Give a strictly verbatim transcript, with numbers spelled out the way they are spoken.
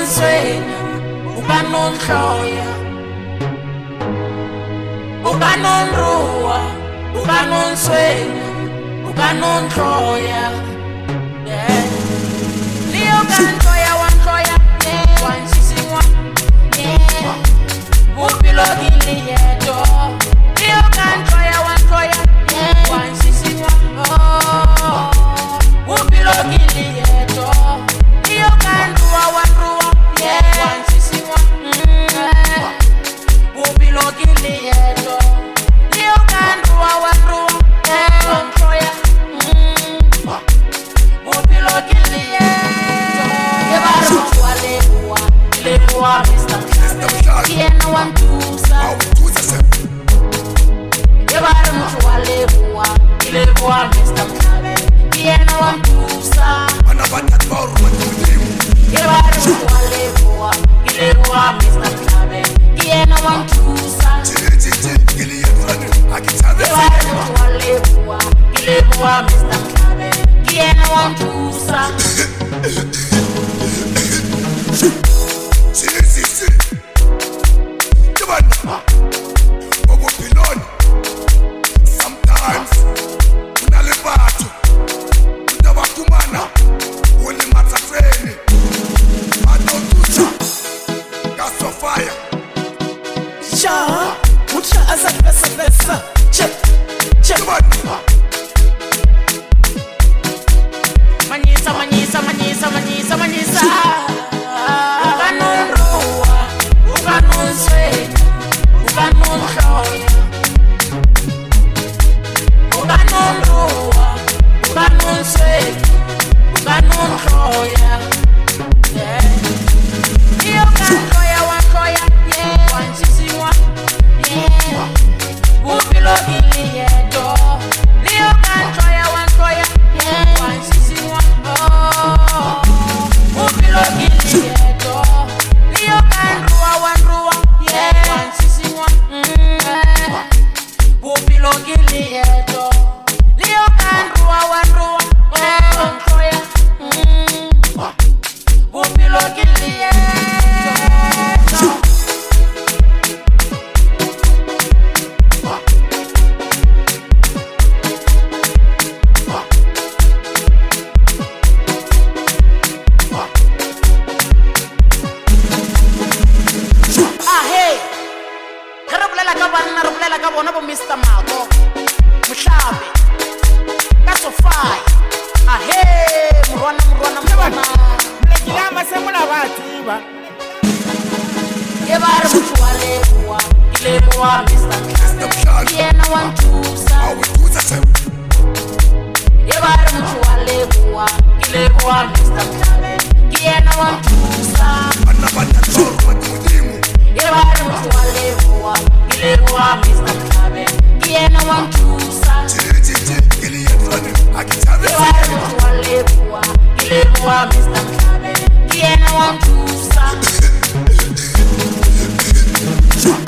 ubanoswenya, ubanonhloya, ubanonruwa, ubanonswenya, ubanonhloya. Yeah. Leo kanhloya wanhloya, yeah. Wansisiwa, yeah. Upilogili yeto. Leo kanhloya wanhloya, yeah. Wansisiwa, oh. Upilogili yeto. Leo kanruwa wanruwa, yeah. Wansisiwa, mm. Upilogili yeto. Leo kanruwa wanruwa, yeah. Wanhloya, mm. Upilogili yeto. Yebaru walewa, lewa mister Kiena wantusa. Yebaru walewa, lewa mister Kiena wantusa. Yebaru walewa, lewa mister Kiena wantusa. Yebaru walewa, lewa mister Kiena wantusa. Sometimes unalipata utawakumana ulimata treni adotucha gasofaya Ja, mucha asa pesa pesa. Che, che. Manisa, manisa, manisa, manisa, manisa. Ubanonruwa, ubanonswenya, ubanonhloya. Ubanonruwa, ubanonswenya, ubanonhloya. Yeah. Iyo kanhloya wanhloya, yeah. Wansisiwa, yeah. Upilogili yeto. Iyo kanhloya wanhloya, yeah. Wansisiwa, oh. Upilogili yeto. Iyo kanruwa wanruwa, yeah. Wansisiwa, mm. Upilogili yeto. Iyo kanruwa wanruwa, yeah. Wanhloya, mm. Upilogili yeto. Ah hey, karabulela ka banna re bolela ka bona bo mister Mako Mohlabi ka Sofai. Ah hey, morwana morwana morwana. Lekilama se mona ba tsiba. Ye ba re motho wa lewa, ke lewa mister Kiena wantusa. Ye ba re motho wa lewa, ke lewa mister Kiena wantusa. Ye ba re motho wa lewa, ke lewa mister Kiena wantusa. Ye ba re motho wa lewa, ke lewa mister Kiena wantusa.